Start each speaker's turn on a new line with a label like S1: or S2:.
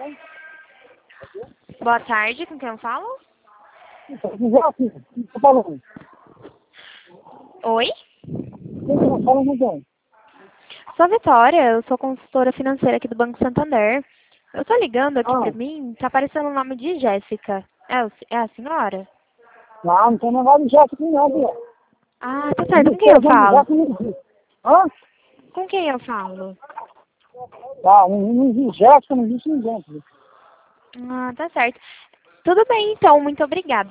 S1: Boa tarde, com quem eu falo?
S2: Quem tá falando?
S1: Oi?
S2: Quem tá falando com quem?
S1: Sou a Vitória, eu sou consultora financeira aqui do Banco Santander. Eu tô ligando aqui pra
S2: Ah,
S1: mim, tá aparecendo o nome de Jéssica. É a senhora?
S2: não tem negócio de Jéssica não, filha.
S1: Ah, tá certo.
S2: Não
S1: Com quem
S2: tem
S1: eu
S2: nome de
S1: falo?
S2: Jéssica não existe. Hã?
S1: Com quem eu falo?
S2: Tá, não existe Jéssica, não existe ninguém, filha.
S1: Ah, tá certo. Tudo bem, então. Muito obrigada.